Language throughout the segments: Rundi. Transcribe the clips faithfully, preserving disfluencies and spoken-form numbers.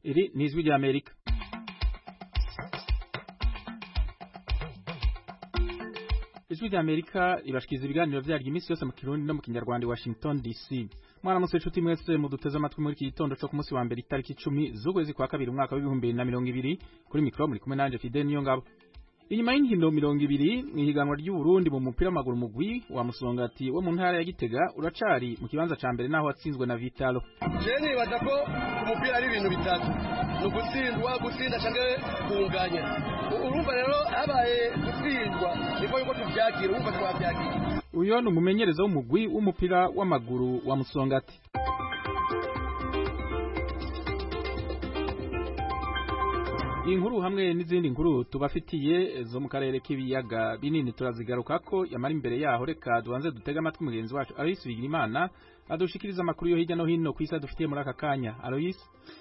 Iri ni ijwi rya Amerika. Ijwi rya Amerika ibashikiza ibiganiro vyaryo iminsi yose mu Kirundi no mu Kinyarwanda i Washington D C. Mwana musi inshuti mwese muduteze amatwi muri iki gitondo cyo ku munsi wa mbere itariki icumi z'ukwezi kwa kabiri umwaka w'ibihumbi bibiri na mirongo ibiri kuri mikro muri kumwe nanje Fidel Niyongabo. Inyuma y'inkino mirongo ibiri mwihiganwa ry'u Burundi mu mupira w'amaguru mugwi wa Musongati wo mu ntara ya Gitega uracari mu kibanza ca mbere naho watsinzwe na Vitalo. Je nibaza ko umupira ari ibintu bitatu no gutsindwa gutsinda canke kunganya. Urumva rero habaye gutsindwa niko yuko tuvyakira urumva twavyakira. Uyo ni umumenyereza w'umugwi w'umupira w'amaguru wa Musongati. Inkuru hamwe n'izindi nkuru tubafitiye zo mu karere k'ibiyaga binini turazigaruka ko yamara imbere yaho reka dubanze dutega amatwi mugenzi wacu Alois Bigirimana adushikiriza amakuru yo hirya no hino kwisa dufitiye muri aka kanya. Alois,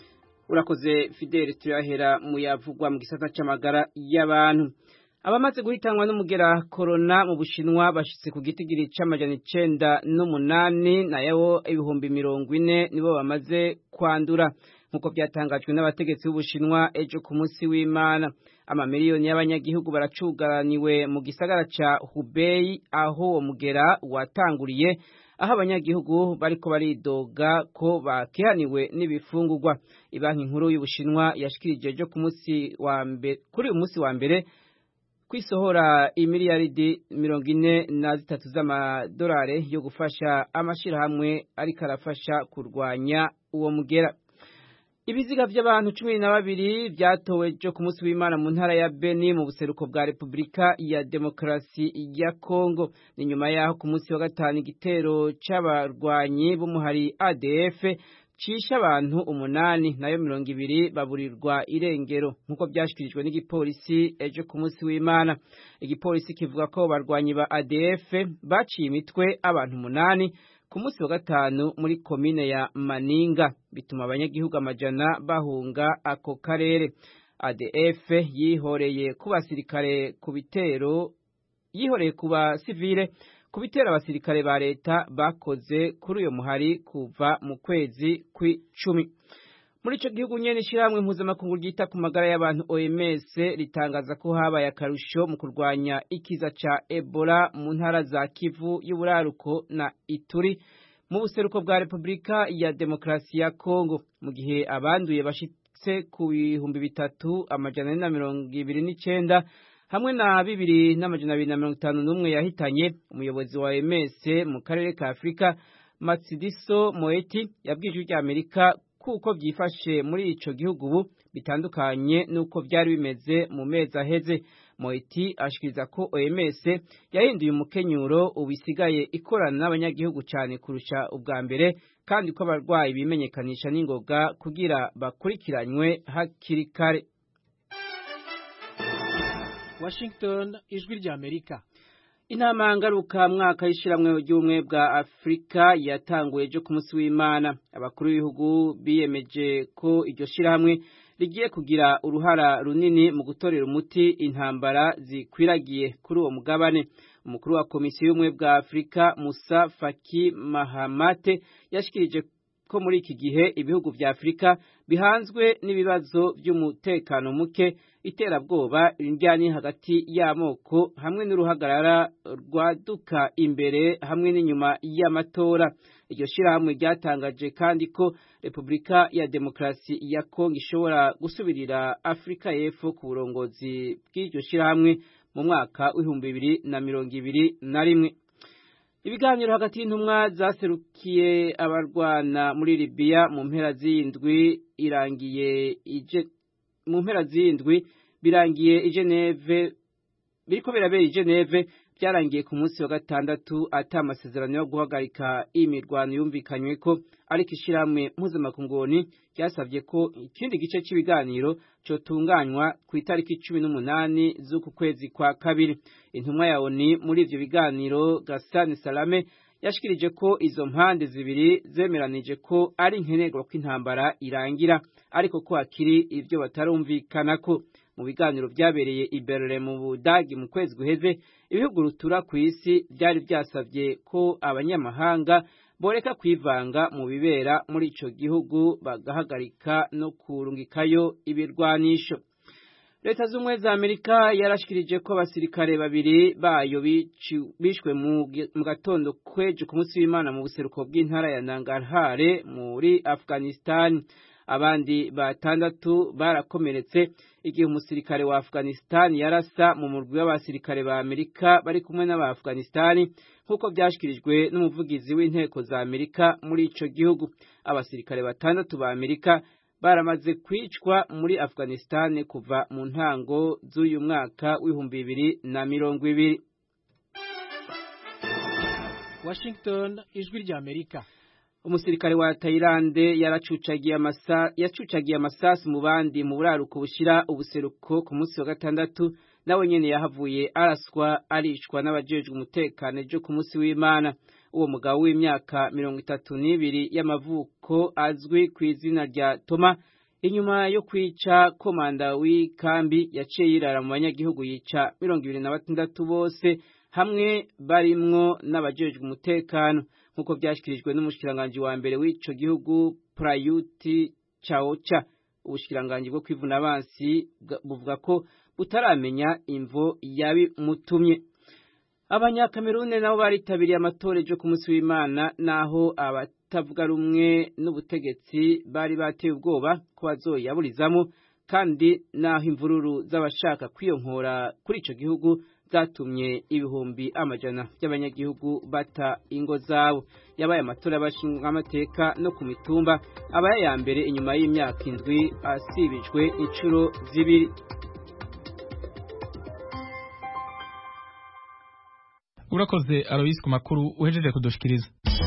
urakoze Fidel. Turahera mu yavugwa mu gisata c'amagara y'abantu. Abamaze guhitanwa n'umugera corona mu Bushinwa bashitse ku gitigiri c'amajana icenda n'umunani nayo ibihumbi mirongo ine nibo bamaze kwandura nkuko byatangajwe n'abategetsi b'Ubushinwa ejo ku munsi w'Imana. Amamiliyoni y'abanyagihugu baracugaraniwe mu gisagara ca Hubei aho umugera watanguriye, aho abanyagihugu bariko baridoga ko bakihaniwe n'ibifungurwa. Ibanki nkuru y'Ubushinwa yashikirije ejo ku munsi wa mbere kuri uyu munsi wa mbere kwisohora imiliyaridi mirongo ine na zitatu z'amadolari yo gufasha amashirahamwe ariko arafasha kurwanya uwo mugera. Ibiziga vy'abantu cumi na babiri vyatowe jo ku munsi w'Imana mu ntara ya Beni mu buseruko bwa Republika ya Demokarasi ya Kongo. Ni nyuma yaho ku munsi wa gatanu igitero c'abarwanyi b'umuhari A D F cisha abantu umunani nayo mirongo ibiri baburirwa irengero nkuko byashikirijwe n'igipolisi ejo ku munsi w'Imana. Igipolisi kivuga ko barwanyi ba A D F baciye imitwe abantu umunani ku munsi wa gatanu muri komine ya Maninga, bituma abanyagihugu amajana bahunga ako karere. A D F yihoreye ku basirikare ku bitero yihoreye ku basivile ku bitero abasirikare ba leta bakoze kuri uyo muhari kuva mu kwezi kw'icumi. Muri ico gihugu nyene ishiramwe mpuzamakungu ryita ku magara y'abantu O M S ritangaza ko habaye akarusho mu kurwanya ikiza ca Ebola mu ntara za Kivu y'uburaruko na Ituri mu buseruko bwa Republika ya Demokarasi ya Kongo, mu gihe abanduye bashitse ku bihumbi bitatu amajana na mirongo ibiri n'icenda hamwe na bibiri n'amajana abiri na mirongo itanu n'umwe yahitanye. Umuyobozi wa O M S mu karere ka Afrika Matsidiso Moeti yabwije ijwi rya Amerika kuko byifashe muri ico gihugu ubu bitandukanye nuko byari bimeze mu mezi aheze. Moeti ashikiriza ko O M S yahinduye umukenyuro ubisigaye ikorana n'abanyagihugu cyane kurusha ubwa mbere, kandi ko abarwayi bimenyekanisha n'ingoga kugira bakurikiranywe hakiri kare. Washington, ijwi rya Amerika. Inama ngaruka mwaka y'ishiramwe ry'ubumwe bwa Afrika yatanguye ejo ku munsi w'Imana. Abakuru b'ibihugu biyemeje ko iryo shirahamwe rigiye kugira uruhara runini mu gutorera umuti intambara zikwiragiye kuri uwo mugabane. Umukuru wa komisiyo y'ubumwe bwa Afrika Musa Faki Mahamate yashikirije ko muri iki gihe ibihugu vya Afrika bihanzwe n'ibibazo by'umutekano muke, iterabwoba, indyani hagati y'amoko hamwe n'uruhagarara rwaduka imbere hamwe n'inyuma y'amatora. Iryo shirahamwe ryatangaje kandi ko Republika ya Demokarasi ya Kongo ishobora gusubirira Afrika y'Epfo ku burongozi bw'iryo shirahamwe mu mwaka w'ibihumbi bibiri na mirongo ibiri na rimwe. Ibiganiro hagati y'intumwa zaserukiye abarwana muri Libya mu mpera z'indwi irangiye ije mu mpera z'indwi birangiye i Geneve biriko birabera i Geneve byarangiye ku munsi wa gatandatu ata amasezerano yo guhagarika imirwano yumvikanywe ko, ariko ishiramwe mpuzamakungu ryasavye ko ikindi gice cy'ibiganiro cotunganywa ku itariki cumi n'umunani z'uku kwezi kwa kabiri. Intumwa ya O N U muri ivyo biganiro Ghassan Salame yashikirije ko izo mpande zibiri zemeranije ko ari nkenerwa ko intambara irangira, ariko ko akiri ivyo batarumvikanako. Mu biganiro byabereye i Berlin mu Budagi mu kwezi guheze, ibihugu rutura ku isi byari byasavye ko abanyamahanga boreka kwivanga mu bibera muri ico gihugu bagahagarika no kurungikayo ibirwanisho. Leta z'Ubumwe za Amerika yarashikirije ko abasirikare babiri bayo bishwe mu gatondo kwejo ku munsi w'Imana mu buseruko bw'intara ya Nangarhar muri Afghanistan. Abandi batandatu barakomeretse igihe umusirikare wa Afghanistan yarasa mu murwi w'abasirikare ba Amerika bari kumwe n'aba Afghanistan nkuko byashikirijwe n'umuvugizi w'inteko za Amerika muri ico gihugu. Abasirikare batandatu ba Amerika baramaze kwicwa muri Afghanistan kuva mu ntango z'uyu mwaka w'ibihumbi bibiri na mirongo ibiri. Washington, ijwi rya Amerika. Umusirikare wa Thailand yaracucagiye amasa yacucagiye amasasi mu bandi mu buraruko bushira ubuseruko ku munsi wa gatandatu, nawe nyene yahavuye araswa arishwa n'abajejwe umutekano ejo ku munsi w'Imana. Uwo mugabo w'imyaka mirongo itatu n'ibiri y'amavuko azwi ku izina rya Toma, inyuma yo kwica komanda w'ikambi yaciye yirara mu banyagihugu yica mirongo ibiri na batandatu bose hamwe barimwo n'abajejwe umutekano, nkuko byashikirijwe n'umushikiranganje wa mbere w'ico gihugu Prayuti Chaocha. Ubushikiranganje bwo kwivuna abansi buvuga ko butaramenya imvo yabi mutumye. Abanyakamerune nabo baritabiriye amatora ejo ku munsi w'Imana, naho abatavuga rumwe n'ubutegetsi bari bateye ubwoba ko bazoyaburizamo, kandi naho imvururu z'abashaka kwiyonkora kuri ico gihugu zatumye ibihumbi amajana by'abanyagihugu bata ingo zabo. Yabaye amatora y'abashinga amateka no ku mitumba, abaye ya mbere inyuma y'imyaka indwi asibijwe incuro zibiri. Urakoze Alois ku makuru uhejeje kudushikiriza.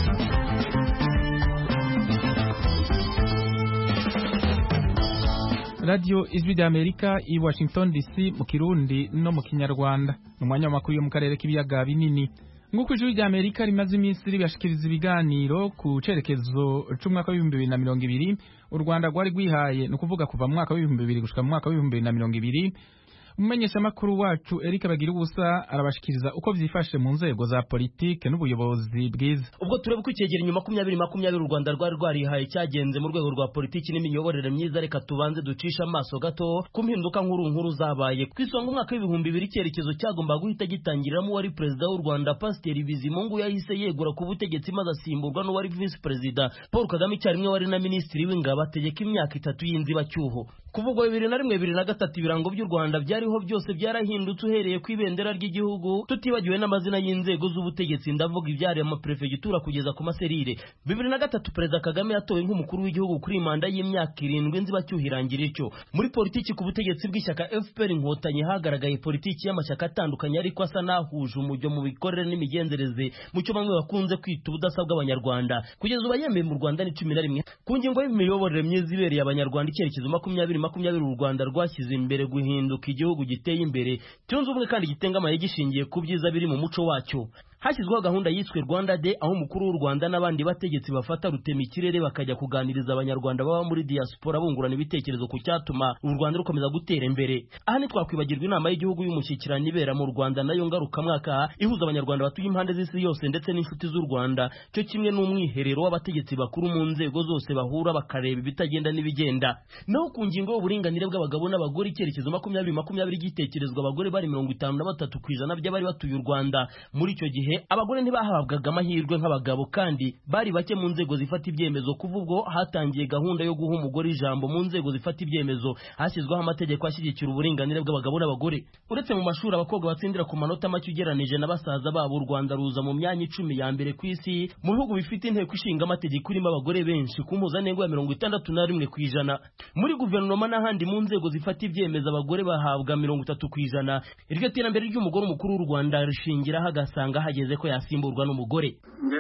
Radio Ijwi rya Amerika i Washington D C mu Kirundi no mu Kinyarwanda. Umwanya w'amakuru yo mu karere k'ibiyaga binini. Nguko Ijwi rya Amerika rimaze iminsi ribashikiriza ibiganiro ku cerekezo c'umwaka w'ibihumbi bibiri na mirongo ibiri, u Rwanda rwari rwihaye no kuvuga kuva mu mwaka w'ibihumbi bibiri gushika mu mwaka w'ibihumbi bibiri na mirongo ibiri. Umumenyesha makuru wacu Eric Bagirubusa arabashikiriza uko vyifashe mu nzego za politike n'ubuyobozi bwiza. Ubwo turebe ko icegera inyuma makumyabiri makumyabiri u Rwanda rwari rwarihaye cyagenze mu rwego rwa politiki n'imiyoborere myiza, reka tubanze ducisha amaso gato ku mpinduka nkuru nkuru zabaye. Kwisonga umwaka w'ibihumbi bibiri icyerekezo cyagomba guhita gitangiramo wari perezida w'u Rwanda Pasiteri Bizimungu yahise yegura ku butegetsi maze asimburwa n'uwari vice perezida Paul Kagame, icyarimwe wari na minisitiri w'ingabo, ategeka imyaka itatu y'inzibacyuho. Kuvugwa bibiri na rimwe bibiri na gatatu ibirango by'u Rwanda byariho byose byarahindutse, uhereye ku ibendera ry'igihugu, tutibagiwe n'amazina y'inzego z'ubutegetsi, ndavuga ibyari amaprefegitura kugeza ku maserire. Bibiri na gatatu perezida Kagame yatowe nk'umukuru w'igihugu kuri manda y'imyaka irindwi inzibacyuho irangira icyo. Muri politiki ku butegetsi bw'ishyaka F P R Inkotanyi hagaragaye politiki y'amashyaka atandukanye ariko asa n'ahuje umujyo mu bikorere n'imigenzereze, mu cyo bamwe bakunze kwita ubudasa bw'abanyarwanda. Kugeza ubu yemeye mu Rwanda ni cumi na rimwe. Ku ngingo y'imiyoborere myiza ibereye abanyarwanda, icyerekezo makumyabiri makumyabiri u Rwanda rwashyize imbere guhinduka igihugu giteye imbere cyunze ubumwe kandi gitengamaye gishingiye ku byiza biri mu muco wacyo. Hashyizweho gahunda yiswe Rwanda Day, aho umukuru w'u Rwanda n'abandi bategetsi bafata rutema ikirere bakajya kuganiriza abanyarwanda baba muri diaspora bungurana ibitekerezo ku cyatuma u Rwanda rukomeza gutera imbere. Aha ni twakwibagirwa inama y'igihugu y'umushyikirano ibera mu Rwanda nayo ngarukamwaka ihuza abanyarwanda batuye impande z'isi yose ndetse n'inshuti z'u Rwanda, cyo kimwe n'umwiherero w'abategetsi bakuru mu nzego zose bahura bakareba ibitagenda n'ibigenda. Naho ku ngingo y'uburinganire bw'abagabo n'abagore, icyerekezo makumyabiri makumyabiri gitekerezwa abagore bari mirongo itanu na batatu ku ijana by'abari batuye u Rwanda. Muri icyo gihe abagore ntibahabwaga amahirwe nk'abagabo kandi bari bake mu nzego zifata ibyemezo. Kuva ubwo hatangiye gahunda yo guha umugore ijambo mu nzego zifata ibyemezo, hashyizweho amategeko ashyigikira uburinganire bw'abagabo n'abagore. Uretse mu mashuri abakobwa batsindira ku manota make ugeranije na basaza babo, u Rwanda ruza mu myanya icumi ya mbere ku isi mu bihugu bifite inteko ishinga amategeko irimo abagore benshi ku mpuzandengo ya mirongo itandatu na rimwe ku ijana. Muri guverinoma n'ahandi mu nzego zifata ibyemezo abagore bahabwa mirongo itatu ku ijana. Iryo terambere ry'umugore umukuru w'u Rwanda rishingiraho agasanga hageze ko yasimburwa n'umugore. Nge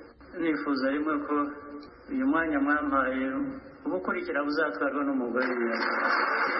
nifuza rimwe ko uyu mwanya mwampaye ubukurikira buzatwarwa n'umugore.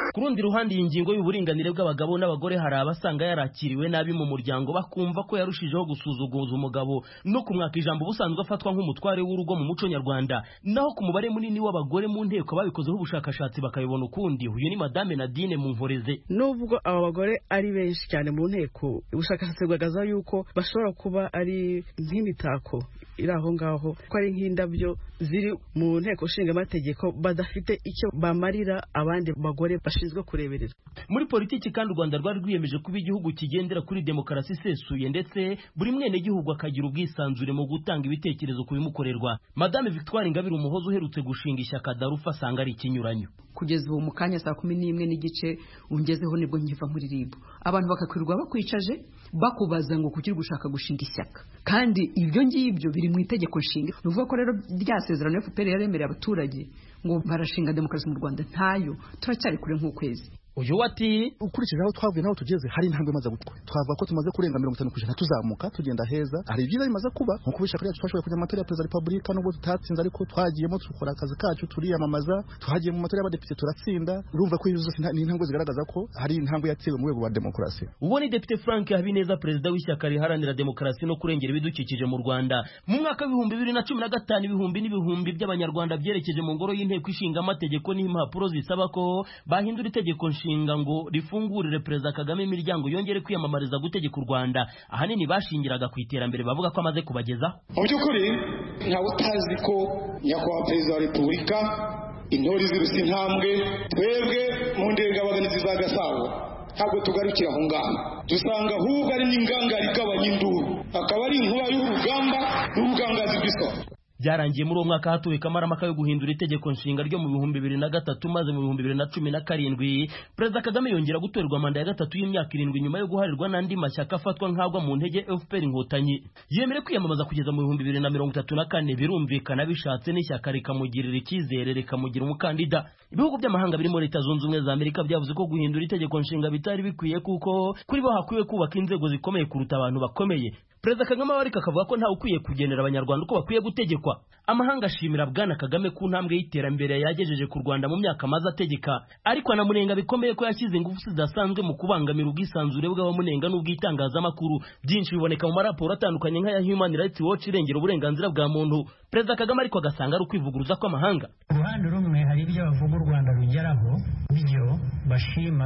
ku rundi ruhande iyi ngingo y'uburinganire bw'abagabo n'abagore hari abasanga yarakiriwe nabi mu muryango bakumva ko yarushijeho gusuzuguza umugabo no kumwaka ijambo ubusanzwe afatwa nk'umutware w'urugo mu muco nyarwanda. Naho ku mubare munini w'abagore mu nteko babikozeho ubushakashatsi bakabibona ukundi. Uyu ni Madame Nadine Mumporeze. Nubwo aba bagore ari benshi cyane mu nteko, ubushakashatsi bugaragaza yuko bashobora kuba ari nk'imitako iri aho ngaho, ko ari nk'indabyo ziri mu nteko nshinga amategeko badafite icyo bamarira abandi bagore bashinzwe kureberera. Muri politiki kandi u Rwanda rwari rwiyemeje kuba igihugu kigendera kuri demokarasi isesuye ndetse buri mwene gihugu akagira ubwisanzure mu gutanga ibitekerezo ku bimukorerwa. Madame Victoire Ingabire Umuhoza uherutse gushinga ishyaka Darufa asanga ari ikinyuranyo. Kugeza ubu mu kanya saa kumi n'imwe n'igice ungezeho nibwo nkiva muri ribu, abantu bakakwirwa bakwicaje bakubaza ngo kuki gushaka gushinga ishyaka, kandi ibyo ngibyo biri mu itegeko nshinga. Nuvuga ko rero ryasezerano F P R yaremereye abaturage ngo barashinga demokarasi mu Rwanda ntayo, turacyari kure nk'ukwezi. Uyu wati ukurikije aho twavuye naho tugeze hari intambwe maze gutwe, twavuga ko tumaze kurenga mirongo itanu ku ijana tuzamuka tugenda heza. Hari ibyiza bimaze kuba nko kubishaka ryacu twashoboye kujya mu matora ya Perezida wa Repubulika nubwo tutatsinze, ariko twagiyemo dukora akazi kacu turiyamamaza, twagiye mu matora y'abadepite turatsinda. Urumva ko izo zose ni intambwe zigaragaza ko hari intambwe yatewe mu rwego rwa demokarasi. Uwo ni Depite Frank Habineza, perezida w'ishyaka riharanira demokarasi no kurengera ibidukikije mu Rwanda. Mu mwaka w'ibihumbi bibiri na cumi na gatanu ibihumbi n'ibihumbi by'abanyarwanda byerekeje mu ngoro y'inteko ishinga amategeko n'impapuro zisaba ko bahindura itegeko nshinga ngo fungurire Perezida Kagame imiryango yongere kwiyamamariza gutegeka u Rwanda. Ahanini bashingiraga ku iterambere bavuga ko amaze kubagezaho. Mu by'ukuri ntawe utazi ko nyakubahwa Perezida wa Repubulika intore ziruse intambwe, twebwe mu ndengabaganizi za Gasabo ntabwo tugarukira aho ngaho, dusanga ahubwo ari n'ingangari igabanya induru, akaba ari inkuba y'urugamba n'ubugangazi bw'isoko. Byarangiye muri uwo mwaka hatuwe kamaramaka yo guhindura itegeko nshinga ryo mu bihumbi bibiri na gatatu, maze mu bihumbi bibiri na cumi na karindwi Perezida Kagame yongera gutorerwa manda ya gatatu y'imyaka irindwi nyuma yo guharirwa n'andi mashyaka afatwa nk'agwa mu ntege F P R Inkotanyi. Yemere kwiyamamaza kugeza mu bihumbi bibiri na mirongo itatu na kane, birumvikana bishatse n'ishyaka rikamugirira icyizere rikamugira umukandida. Ibihugu by'amahanga birimo Leta Zunze Ubumwe za Amerika byavuze ko guhindura itegeko nshinga bitari bikwiye kuko kuri bo hakwiye kubaka inzego zikomeye kuruta abantu bakomeye. Perezida Kagame warika akavuga ko ntawe ukwiye kugenera abanyarwanda uko bakwiye gutegekwa. Amahanga ashimira Bwana Kagame ku ntambwe y'iterambere yagejeje ku Rwanda mu myaka maze ategeka, ariko anamunenga bikomeye ko yashyize ingufu zidasanzwe mu kubangamira ubwisanzure bw'abamunenga n'ubwitangazamakuru. Byinshi biboneka mu maraporo atandukanye nk'aya Human Rights Watch irengera uburenganzira bwa muntu. Perezida Kagame ariko agasanga ari ukwivuguruza kw'amahanga. Uruhande rumwe hari ibyo bavuga u Rwanda rugeraho byo bashima,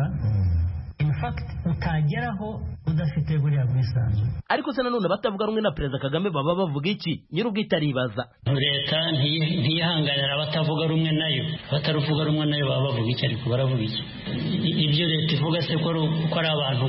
in fact utageraho udafite buriya bwisanzure. Ariko se nanone batavuga rumwe na Perezida Kagame baba bavuga iki? Nyir'ubwite aribaza. Leta ntiyihanganira abatavuga rumwe nayo, bataruvuga rumwe nayo baba bavuga iki? Ariko baravuga iki? Ibyo leta ivuga se ko ari abantu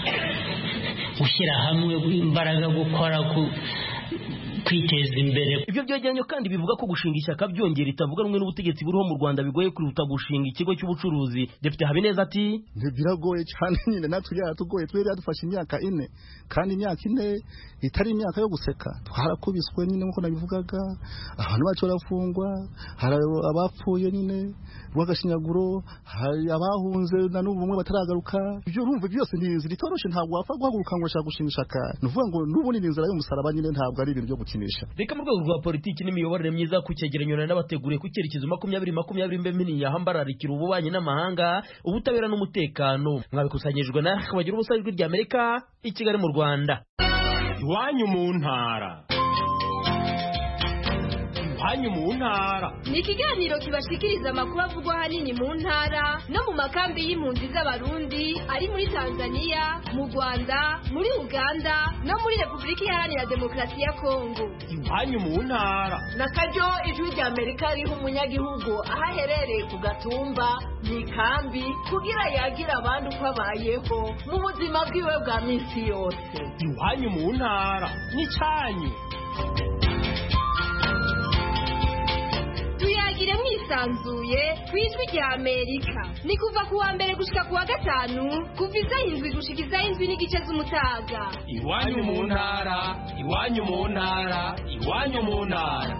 gushyira hamwe imbaraga gukora ku kwiteza imbere. Ibyo byegeranyo kandi bivuga ko gushinga ishyaka byongera itavuga rumwe n'ubutegetsi buriho mu Rwanda bigoye kuruta gushinga ikigo cy'ubucuruzi. Depite Habineza ati biragoye cyane nyine, natwe byaratugoye, twebwe byadufashe imyaka ine, kandi imyaka ine itari imyaka yo guseka. Twarakubiswe nyine nkuko nabivugaga, abantu bacu barafungwa, hari abapfuye nyine rw'agashinyaguro, hari abahunze na n'ubu bumwe bataragaruka. Ibyo urumva byose ni inzira itoroshe, ntabwo wapfa guhaguruka ngo ushaka gushinga ishyaka. Nuvuga ngo n'ubundi ni inzira y'umusaraba nyine, ntabwo ari ibintu byo gukinisha. Reka mu rwego rwa politiki n'imiyoborere myiza ku cyegeranyo n'abateguriye ku cyerekezo makumyabiri makumyabiri mbemini yahambararikira ububanyi n'amahanga, ubutabera n'umutekano. Mwabikusanyijwe na Kabagira Ubusa Ijwi rya Amerika i Kigali mu Rwanda. Iwanyu mu ntara. Iwanyu mu ntara ni ikiganiro kibashikiriza amakuru avugwa ahanini mu ntara no mu makambi y'impunzi z'abarundi ari muri Tanzania, mu Rwanda, muri Uganda no muri Repubulika Iharanira Demokarasi ya Kongo. Iwanyu mu ntara na karyo Ijwi rya Amerika riha umunyagihugu aho aherereye ku gatumba mu ikambi kugira yagira abandi uko abayeho mu buzima bwiwe bwa minsi yose. Iwanyu mu ntara ni cyanyu. Tuyagire mwisanzuye ku Ijwi rya Amerika. Ni kuva ku wa mbere gushika ku wa gatanu kuva isaha indwi gushika isaha indwi n'igice z'umutaga. Iwanyu mu ntara, iwanyu mu ntara, iwanyu mu ntara.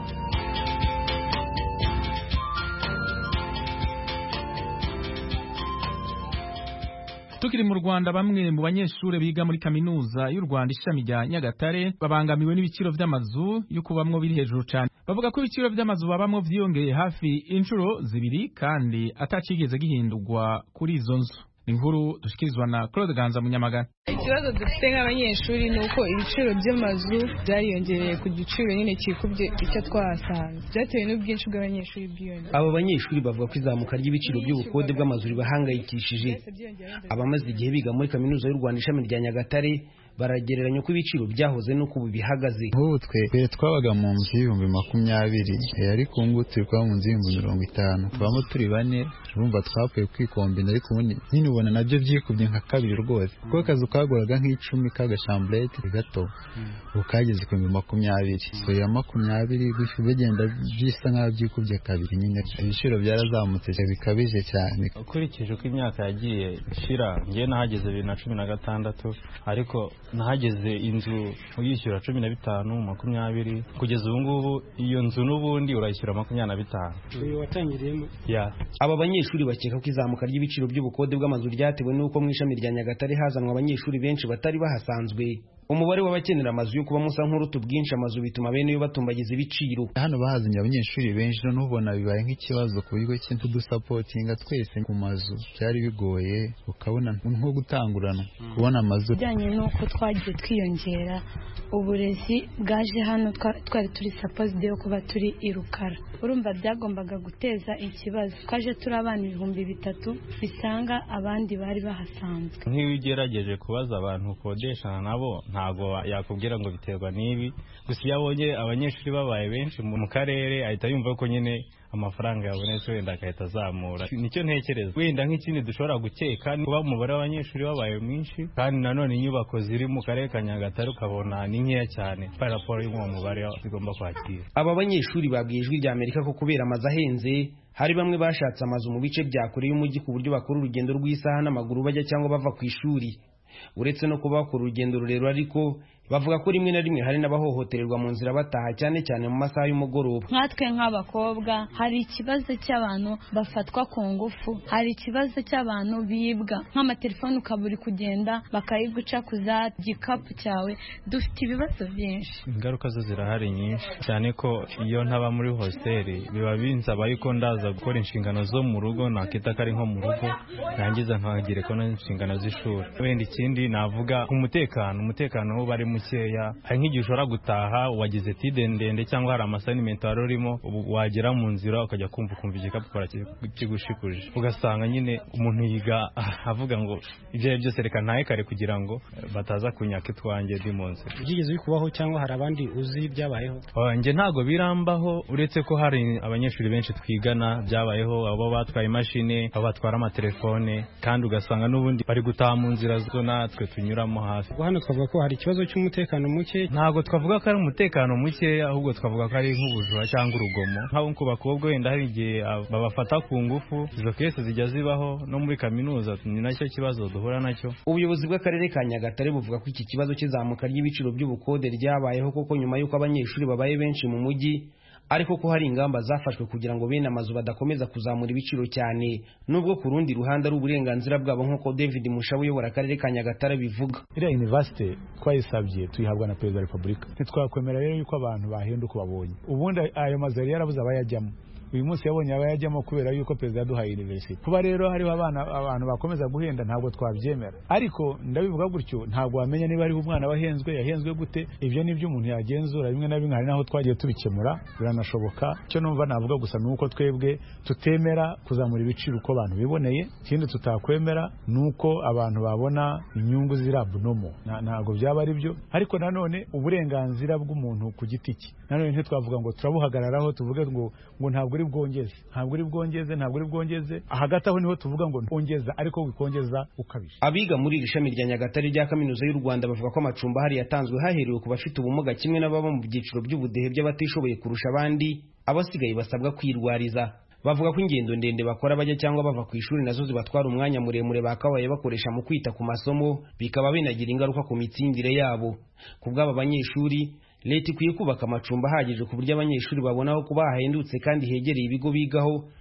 Tukiri mu Rwanda, bamwe mu banyeshure biga muri kaminuza y'u Rwanda ishami rya Nyagatare babangamiwe n'ibiciro vy'amazu yo kubamwo biri hejuru cyane. Bavuga ko ibiciro vy'amazu babamwo vyiyongeye hafi inshuro zibiri kandi atacigeze gihindurwa kuri izo nzu. Inkuru dushikirizwa na Claude Ganza Munyamagana. Ikibazo dufite nk'abanyeshuri ni uko ibiciro by'amazu byariyongereye ku giciro nyine kikubye icyo twahasanze, byatewe n'ubwinshi bw'abanyeshuri bwiyongera. Abo banyeshuri bavuga ko izamuka ry'ibiciro by'ubukode bw'amazu ribahangayikishije. Abamaze igihe biga muri kaminuza y'u Rwanda ishami rya Nyagatare baragereranya ko ibiciro byahoze nuko ubu bihagaze. Nk'ubu twe twabaga mu nzu y'ibihumbi makumyabiri ariko ubu ngubu turi kuba mu nzu y'ibihumbi mirongo itanu, tubamo turi bane, urumva twapfuye kwikombina, ariko ubundi nyine ubona nabyo byikubye nka kabiri rwose, kuko akazu kaguraga nk'icumi k'agashamburete gato ubu kageze ku bihumbi makumyabiri, so ya makumyabiri bigenda bisa nk'aho byikubye kabiri. Nyine ibiciro byarazamutse bikabije cyane. Ukurikije uko imyaka yagiye ishira, ngiye nahageze bibiri na cumi na gatandatu, ariko nahageze inzu uyishyura cumi na bitanu makumyabiri, kugeza ubu ngubu iyo nzu n'ubundi urayishyura makumyabiri na bitanu. Uyu watangiriyemo ya aba banyeshuri bakeka ko izamuka ry'ibiciro by'ubukode bw'amazu ryatewe n'uko mu ishami rya Nyagatare hazanwa abanyeshuri benshi batari bahasanzwe. Umubare w'abakenera amazu yo kubamo usa nk'uruta ubwinshi amazu, bituma bene yo batumbagiza ibiciro. Hano bahazanye abanyeshuri benshi, none ubona bibaye nk'ikibazo ku bigo cy'intu dusapotinga twese ku mazu, byari bigoye ukabona nko gutanguranwa kubona amazu. Bijyanye n'uko twagiye twiyongera, uburezi bwaje hano twari turi supposed yo kuba turi i Rukara, urumva byagombaga guteza ikibazo. Twaje turi abana ibihumbi bitatu bisanga abandi bari bahasanzwe. Nk'iyo ugerageje kubaza abantu ukodeshana nabo ntago yakubwira ngo biterwa n'ibi, gusa iyo abonye abanyeshuri babaye benshi mu karere ahita yumva ko nyine amafaranga yabonetse wenda agahita azamura. Nicyo ntekereza. Wenda nk'ikindi dushobora gukeka kuba umubare w'abanyeshuri babaye mwinshi, kandi nanone inyubako ziri mu karere ka Nyagatare ukabona ni nkeya cyane par rapport y'uwo mubare zigomba kwakira. Aba banyeshuri babwiye Ijwi rya Amerika ko kubera amazu ahenze, hari bamwe bashatse amazu mu bice bya kure y'umujyi ku buryo bakora urugendo rw'isaha n'amaguru bajya cyangwa bava ku ishuri. Uretse no kuba bakora urugendo rurerure, ariko bavuga ko rimwe na rimwe hari n'abahohotererwa mu nzira bataha, cyane cyane mu masaha y'umugoroba. Nkatwe nk'abakobwa hari ikibazo cy'abantu bafatwa ku ngufu, hari ikibazo cy'abantu bibwa nk'amatelefone ukaburi kugenda bakayiguca kuza gikapu cyawe. Dufite ibibazo byinshi. Ingaruka zo zirahari nyinshi, cyane ko iyo ntaba muri hosteli biba binsaba yuko ndaza gukora inshingano zo mu rugo, nakita ko ari nko mu rugo, nangiza nkagire ko n'inshingano z'ishuri. Wenda ikindi navuga umutekano, umutekano wo bari mukeya. Hari nk'igihe ushobora gutaha wagize tide ndende cyangwa hari amasanimento wari urimo, wagera mu nzira ukajya kumva kumva igikapu kigushikuje, ugasanga nyine umuntu yiga avuga ngo ibyo byose reka ntahe kare kugira ngo bataza kunyaka itwanjye ndi mu nzira. Byigeze bikubaho cyangwa hari abandi uzi byabayeho? Njye ntago birambaho, uretse ko hari abanyeshuri benshi twigana byabayeho, abo batwaye imashini, abo batwara amatelefone, kandi ugasanga n'ubundi bari gutaha mu nzira zo natwe tunyuramo hafi. Hano twavuga ko hari ikibazo cy'umutekano muke. Ntago twavuga ko ari umutekano muke, ahubwo twavuga ko ari nk'ubujura cyangwa urugomo. Nk'abo ku bakobwa wenda hari igihe babafata ku ngufu, izo kese zijya zibaho no muri kaminuza, ni nacyo kibazo duhura nacyo. Ubuyobozi bw'akarere ka Nyagatare buvuga ko iki kibazo cy'izamuka ry'ibiciro by'ubukode ryabayeho koko nyuma y'uko abanyeshuri babaye benshi mu mujyi, ariko ko hari ingamba zafashwe kugira ngo bene amazu badakomeza kuzamura ibiciro cyane, nubwo ku rundi ruhande ari uburenganzira bwabo, nk'uko David Mushabu uyobora akarere ka Nyagatare bivuga. Iriya university twayisabye tuyihabwa na Perezida wa Repubulika, ntitwakwemera rero yuko abantu bahenda uko babonye. Ubundi ayo mazu yari yarabuze abayajyamo, uyu munsi yabonye abayajyamo kubera yuko Perezida yaduhaye university. Kuba rero hariho abana abantu bakomeza guhenda ntabwo twabyemera, ariko ndabivuga gutyo ntabwo wamenya niba hariho umwana wahenzwe, yahenzwe gute. Ibyo nibyo umuntu yagenzura, rimwe na bimwe hari naho twagiye tubikemura biranashoboka. Icyo numva navuga gusa nuko twebwe tutemera kuzamura ibiciro uko abantu biboneye, ikindi tutakwemera nuko abantu babona inyungu zirabunomo, ntabwo byaba ari byo. Ariko nanone uburenganzira bw'umuntu ku giti cye, nanone ntitwavuga ngo turabuhagararaho tuvuge ngo ngo ntabwo uri bwongeze, ntabwo uri bwongeze, ntabwo uri bwongeze. Hagati aho niho tuvuga ngo ongeza, ariko wikongeza ukabije. Abiga muri iri shami rya Nyagatare rya Kaminuza y'u Rwanda bavuga ko amacumbi ahari yatanzwe haherewe ku bafite ubumuga, kimwe n'ababa mu byiciro by'ubudehe by'abatishoboye kurusha abandi, abasigaye basabwa kwirwariza. Bavuga ko ingendo ndende bakora bajya cyangwa bava ku ishuri nazo zibatwara umwanya muremure bakabaye bakoresha mu kwita ku masomo, bikaba binagira ingaruka ku mitsindire yabo. Ku bw'aba banyeshuri, leta ikwiye kubaka amacumbi ahagije ku buryo abanyeshuri babona aho kuba hahendutse kandi hegereye ibigo bigaho,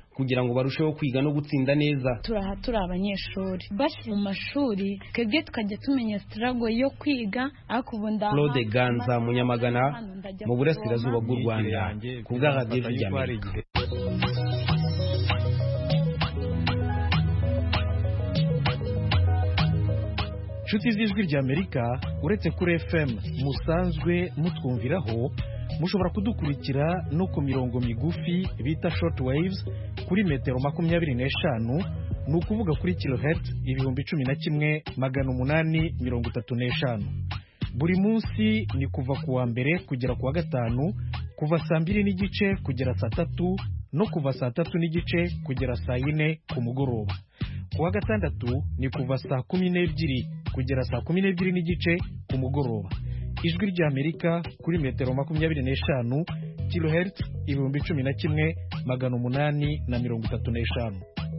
kugira ngo barusheho kwiga no gutsinda neza. turaha turi abanyeshuri bashira mu mashuri twebwe tukajya tumenya struggle yo kwiga ariko ubunda Claude Ganza Munyamagana mu burasirazuba bw'u Rwanda ku bwa Radio Ry'Amerika. Nshuti z'Ijwi ry'Amerika uretse kuri F M musanzwe mutwumviraho mushobora kudukurikira no ku mirongo migufi bita short waves kuri metero makumyabiri n'eshanu ni ukuvuga kuri kilohertz ibihumbi cumi na kimwe magana umunani mirongo itatu n'eshanu. Buri munsi ni kuva ku wa mbere kugera ku wa gatanu kuva saa mbiri n'igice kugera saa tatu no kuva saa tatu n'igice kugera saa yine ku mugoroba. Ku wa gatandatu ni kuva saa kumi n'ebyiri kugera saa kumi n'ebyiri n'igice ku mugoroba. Ijwi ry'Amerika kuri metero makumyabiri n'eshanu kilohertz ibihumbi cumi na kimwe magana umunani na mirongo itatu n'eshanu.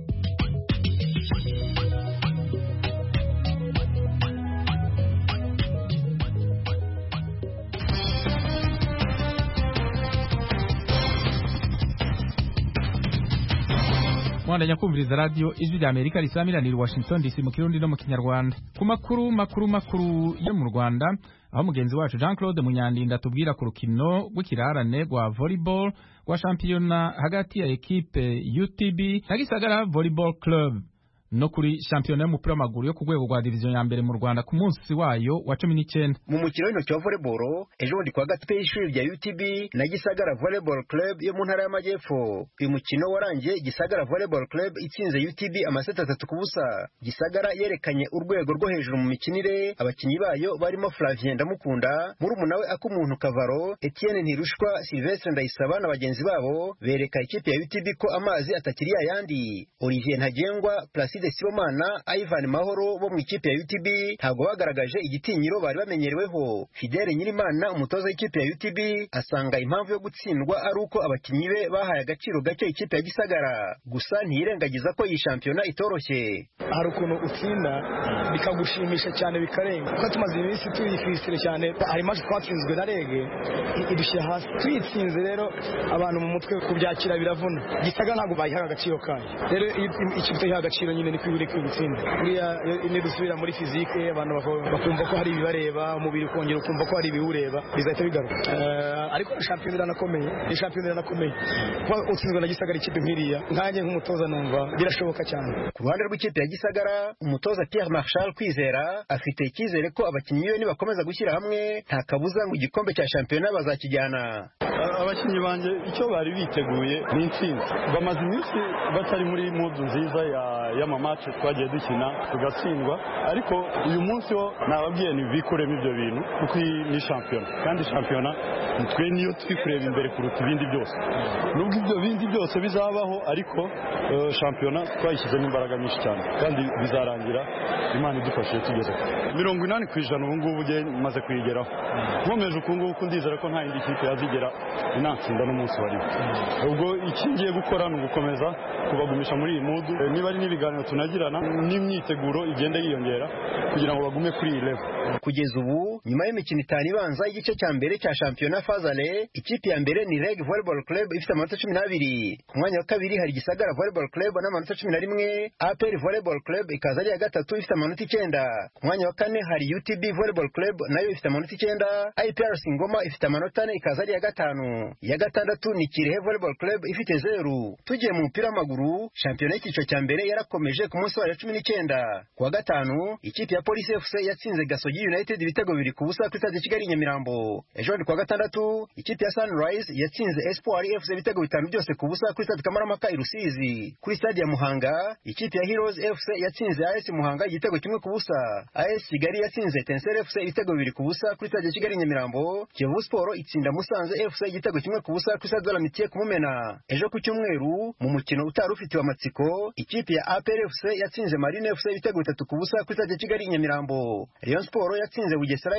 Mwandanya kumviriza radio Ijwi ry'Amerika risamiranira Washington D C mu Kirundi no mu Kinyarwanda. Ku makuru makuru makuru yo mu Rwanda aho mugenzi wacu Jean Claude Munyandinda tubwira ku rukino rw'ikirarane rwa volleyball rwa championnat hagati ya equipe U T B na Gisagara Volleyball Club no kuri championnat y'umupira w'amaguru yo ku rwego rwa division ya mbere mu Rwanda ku munsi wayo wa cumi n'icyenda. Mu mukino w'intoki wa volleyball ejo bundi kwa gatatu y'ishuri rya U T B na Gisagara Volleyball Club yo mu ntara y'Amajyepfo. Uyu mukino warangiye Gisagara Volleyball Club itsinze U T B amaseti atatu ku busa. Gisagara yerekanye urwego rwo hejuru mu mikinire, abakinyi bayo barimo Flavien Ndamukunda, murumuna we Akumuntu Kavaro, Etienne Ntirushwa, Sylvestre Ndayisaba na bagenzi babo bereka ikipe ya U T B ko amazi atakiri yayandi. Olivier Ntagengwa, Placide Sibomana, Ivan Mahoro bo mu ikipe ya U T B ntabwo bagaragaje igitinyiro bari bamenyereweho. Fidele Nyirimana umutoza w'ikipe ya U T B asanga impamvu yo gutsindwa ari uko abakinyi be bahaye agaciro gake ikipe ya Gisagara. Gusa ntiyirengagiza ko iyi shampiyona itoroshye. Hari ukuntu utsinda bikagushimisha cyane bikarenga. Kuko tumaze iminsi tuyifisire cyane, hari match twatsinzwe na Rege idushyira hasi. Tuyitsinze rero abantu mu mutwe kubyakira biravuna. Gisagara ntabwo bayihaga agaciro kayo. Rero ikipe yahaga agaciro nyine ni kwibure kw'ubutsinda. Uriya ni dusubira muri fizike abantu bakumva ko hari ibibareba, umubiri ukongera ukumva ko hari ibiwureba, bizahita bigaruka. Uh, ariko shampiyona iranakomeye, ni shampiyona iranakomeye. Kuba utsinzwe na Gisagara ikipe nkiriya, nkanjye nk'umutoza numva birashoboka cyane. Ku ruhande rw'ikipe ya Gisagara, umutoza Pierre Marshal Kwizera afite icyizere ko abakinnyi be nibakomeza gushyira hamwe nta kabuza ngo igikombe cya shampiyona bazakijyana. Abakinnyi banje icyo bari biteguye ni intsinzi. Bamaze iminsi batari muri modu nziza ya y'amamace twagiye dukina tugatsindwa, ariko uyu munsi wo nababwiye ni bikuremo ibyo bintu kuko ni shampiyona, kandi shampiyona twe niyo turi kureba imbere kuruta ibindi byose. Nubwo ibyo bindi byose bizabaho, ariko uh, shampiyona twayishyizemo imbaraga nyinshi cyane kandi bizarangira Imana idufashije tugeze mirongo inani ku ijana ubu ngubu ugiye maze kuyigeraho. Nkomeje uku nguku ndizera ko nta yindi kipe yazigera inatsinda n'umunsi wari. Ubwo iki ngiye gukora ni ugukomeza kubagumisha muri iyi mudu, e, niba ari n'ibiganiro tunagirana n'imyiteguro igenda yiyongera kugira ngo bagume kuri iyi level. Kugeza ubu nyuma y'imikino itanu ibanza igice cya mbere cya shampiyona Fazale, ikipe ya mbere ni Reg Volleyball Club ifite amanota cumi n'abiri. Ku mwanya wa kabiri hari Gisagara Volleyball Club n'amanota cumi na rimwe, A P R Volleyball Club ikaza ari iya gatatu ifite amanota icyenda. Ku mwanya wa kane hari U T B Volleyball Club nayo ifite amanota icyenda, I P R Singoma ifite amanota ane ikaza ari iya gatanu. Iya gatandatu ni Kirehe Volleyball Club ifite zeru. Tugiye mu mupira w'amaguru, shampiyona y'icyiciro cya mbere yarakomeje ku munsi wa cumi n'icyenda. Ku wa gatanu ikipe ya Police F C yatsinze Gasogi United ibitego bibiri ku busa kuri stade Kigali Nyamirambo. Ejo ku wa gatandatu ikipe ya Sunrise yatsinze Espoir F C ibitego bitanu byose ku busa kuri stade Kamarampaka i Rusizi. Kuri stade ya Muhanga ikipe ya Heroes F C yatsinze A S Muhanga igitego kimwe ku busa. A S Kigali yatsinze Tensel F C ibitego bibiri ku busa kuri stade Kigali Nyamirambo. Kiyovu Sport itsinda Musanze F C igitego kimwe ku busa kuri stade de la Mitié ku Mumena. Ejo ku cyumweru mu mukino utari ufitiwe amatsiko ikipe ya A P R F C yatsinze Marine F C ibitego bitatu ku busa kuri stade Kigali Nyamirambo. Rayon Sport yatsinze Bugesera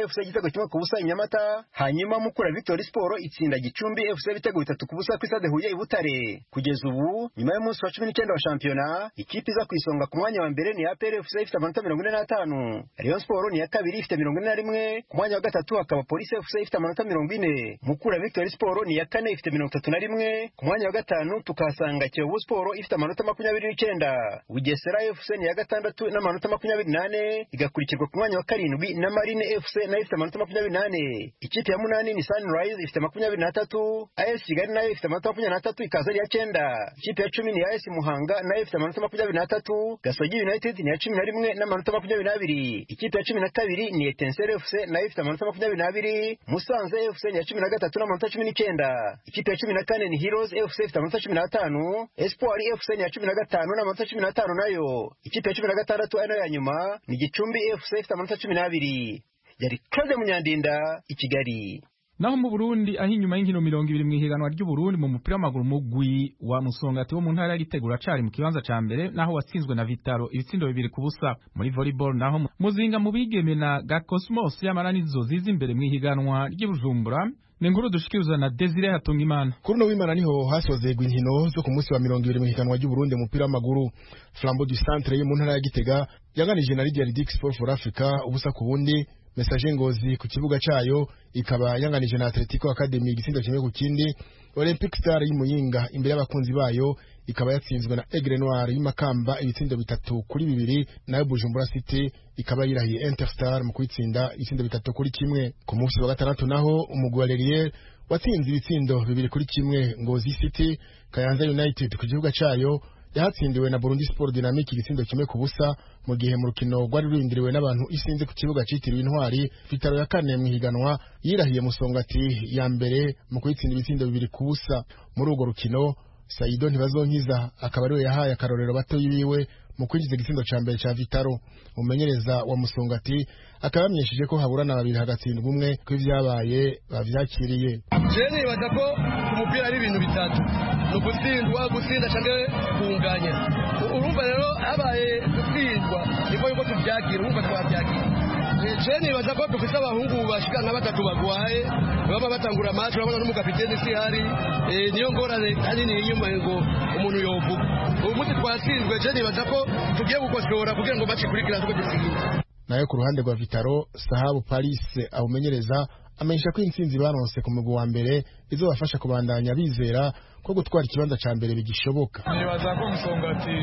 F C igitego kimwe ku busa i Nyamata, hanyuma Mukura Victory Sport itsinda Gicumbi F C ibitego bitatu ku busa ku Stade Huye i Butare. Kugeza ubu nyuma y'umunsi wa cumi n'icyenda wa shampiyona, ikipe iza ku isonga ku mwanya wa mbere ni A P R F C ifite amanota mirongo ine n'atanu, Rayon Sport ni ya kabiri ifite mirongo ine na rimwe, ku mwanya wa gatatu hakaba Police F C ifite amanota mirongo ine, Mukura Victory Sport ni ya kane ifite mirongo itatu na rimwe, ku mwanya wa gatanu tukahasanga Kiyovu Sport ifite amanota makumyabiri n'icyenda, Bugesera F C ni ya gatandatu n'amanota makumyabiri n'ane, igakurikirwa ku mwanya wa karindwi na Marine F C nayo ifite amanota makumyabiri n'ane. Ikipe ya munani ni Sunrise ifite makumyabiri n'atatu, A S Kigali nayo ifite amanota makumyabiri n'atatu ikaza ari ya cyenda. Ikipe ya cumi ni A S Muhanga nayo ifite amanota makumyabiri n'atatu, Gasogi United ni ya cumi na rimwe n'amanota makumyabiri n'abiri. Ikipe ya cumi na kabiri ni Etincelle F C nayo ifite amanota makumyabiri n'abiri, Musanze F C ni ya cumi na gatatu n'amanota cumi n'icyenda. Ikipe ya cumi na kane ni Heroes F C ifite amanota cumi n'atanu, Espoir F C ni ya cumi na gatanu n'amanota cumi n'atanu nayo. Ikipe ya cumi na gatandatu ari nayo ya nyuma ni Gicumbi F C ifite amanota cumi n'abiri. Yari Claude Munyandinda i Kigali. Naho mu Burundi aho inyuma y'inkino mirongo ibiri mu ihiganwa ry'u Burundi mu mupira w'amaguru mugwi wa Musongati wo mu ntara y'Itegura cari mu kibanza ca mbere naho watsinzwe na Vitaro ibitsindo bibiri ku busa. Muri volleyball naho Muzinga mu bigeme na Gakosmos y'amaranizo ziza imbere mu ihiganwa ry'Ibujumbura. Nenguru dushikiriza na Desire Hatungimana. Kuri no w'Imana niho hasozegwa inkino zo ku munsi wa mirongo ibiri mu ihiganwa ry'u Burundi mu mupira w'amaguru. Flambeau du Centre yo mu ntara ya Gitega yaganije na Lydia Ridic Sport for Africa ubusa ku bundi. Message Ngozi ku kibuga cayo ikaba yanganije na Atletico Academy igitsindo kimwe ku kindi. Olympic Star y'Imuyinga imbere y'abakunzi bayo ikaba yatsinzwe na Aigle Noir y'Imakamba ibitsindo bitatu kuri bibiri, nayo Bujumbura City ikaba yirahiye Interstar mu kwitsinda ibitsindo bitatu kuri kimwe. Ku munsi wa gatandatu naho umugwi wa Lerier watsinze ibitsindo bibiri kuri kimwe Ngozi City. Kayanza United ku kibuga cayo yahatsindiwe na Burundi Sport Dynamic igitsindo kimwe ku busa, mu gihe mu rukino rwari rurindiriwe n'abantu isinze ku kibuga citiriwe Intwari. Vitaro ya kane mu higanwa yirahiye Musongati ya mbere mu kwitsinda ibitsindo bibiri ku busa. Muri urwo rukino Saido Ntibazonkiza akaba ariwe yahaye akarorero bato yibiwe mu kwinjiza igitsindo ca mbere ca Vitaro. Umumenyereza wa Musongati akaba yamenyesheje ko haburana babiri hagatsindwa umwe ko ivyabaye bavyakiriye. Je nibaza ko umupira ari ibintu bitatu, no gutsindwa gutsinda canke kunganya. Urumva rero habaye gutsindwa niko yuko tuvyagira, urumva twavyagira. Je nibaza ko dufise abahungu bashika nka batatu bagwaye baba batangura match, urabona n'umukapiteni si hari, niyo ngorane hanini inyuma ngo umuntu yovuga. Ubu muti twatsinzwe, je nibaza ko tugiye gukosora kugira ngo bacikurikira tuko dutsinda. Nayo ku ruhande rwa Vitaro Sahabu Paris awumenyereza amenyesha ko intsinzi baronse ku mugwi wa mbere izobafasha kubandanya bizera ko gutwara ikibanza ca mbere bigishoboka. Nibaza ko Musongati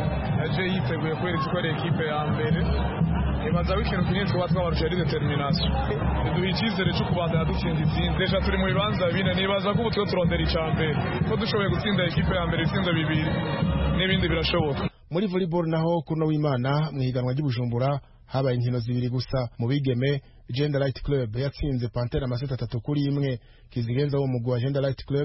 aje yiteguye kwereka ko ari ekipe ya mbere. Nibaza w'ikintu kinini twaba twabarusha ari determination. Duha icyizere cyo kubandanya dutsinda izindi. Deja turi mu bibanza bine, nibaza ko ubu twe turondera ica mbere ko dushoboye gutsinda ekipe ya mbere ibitsindo bibiri n'ibindi birashoboka. Muri volleyball naho kuno w'Imana mu higanwa ry'Ibujumbura habaye inkino zibiri gusa. Mu bigeme Gender Light Club yatsinze Pantera amaseti atatu kuri imwe. Kizigenza wo mugwi wa Gender Light Club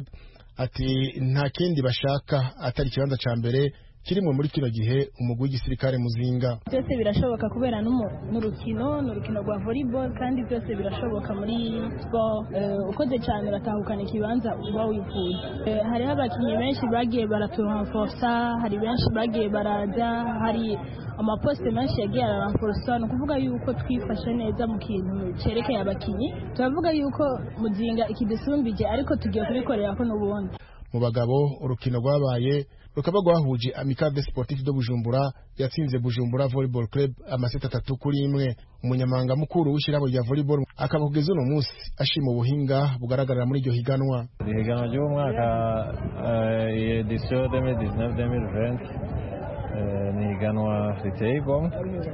ati nta kindi bashaka atari ikibanza ca mbere kirimwe muri kino gihe umugwi w'igisirikare Muzinga. Byose birashoboka kubera n'urukino n'urukino rwa volleyball, kandi byose birashoboka muri sport. Uh, ukoze cyane batahukana ikibanza uba wifuza. Uh, hariho abakinnyi benshi bagiye baraturanforsa, hari benshi bagiye baraza, hari amaposte menshi yagiye araranforsa. No kuvuga yuko twifashe neza mu kintu cerekeye abakinnyi, turavuga yuko Muzinga ikidusumbije ariko tugiye kubikorera ko n'ubundi. Mu bagabo urukino rwabaye rukaba rwahuje Amicable Sportif de Bujumbura yatsinze Bujumbura Volleyball Club amaseti atatu kuri imwe. Umunyamanga mukuru w'ishirabo rya volleyball akaba kugeza uno munsi ashima ubuhinga bugaragarira muri iryo higanwa. Ihiganwa ry'umwaka edition deux mille dix-neuf deux mille vingt ni higanwa riteye igomwe,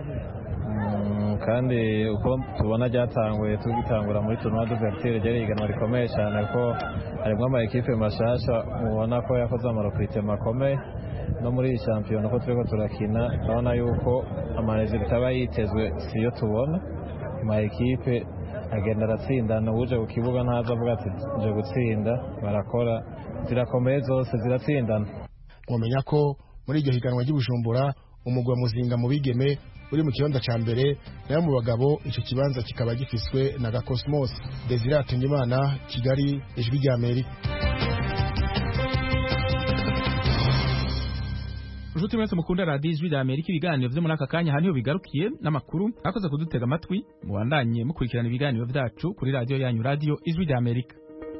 kandi uko tubona ryatanguye tugitangura muri tournoi d'ouverture ryari higanwa rikomeye cyane ko harimo ama ekipe mashasha mubona ko yakoze amarokrite makomeye. No muri iyi shampiyona ko turiko turakina urabona yuko amaresultat aba yitezwe siyo tubona. Ama ekipe agenda aratsindana, uje ku kibuga ntaza avuga ati nje gutsinda, barakora zirakomeye zose ziratsindana. Mwamenya ko muri iryo higanwa ry'Ibujumbura umugwi wa Muzinga mu bigeme uri mu kibanza ca mbere, nayo mu bagabo ico kibanza kikaba gifiswe na Gakosmos. Desire Hatungimana, Kigali, Ijwi rya Amerika. nshuti mwese mukunda radiyo ijwi rya amerika ibiganiro vyo muri aka kanya haniho bigarukiye n'amakuru akoze kudutega amatwi mubandanye mukurikirana ibiganiro vyacu kuri radiyo yanyu radiyo ijwi rya amerika.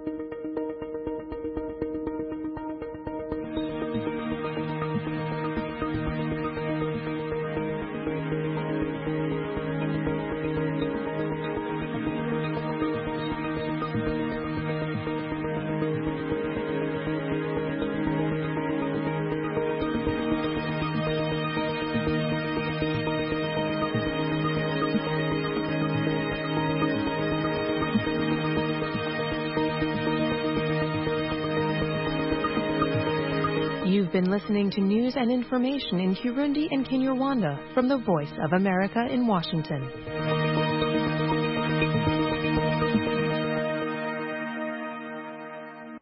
You've been listening to news and information in Kirundi and Kinyarwanda from the Voice of America in Washington.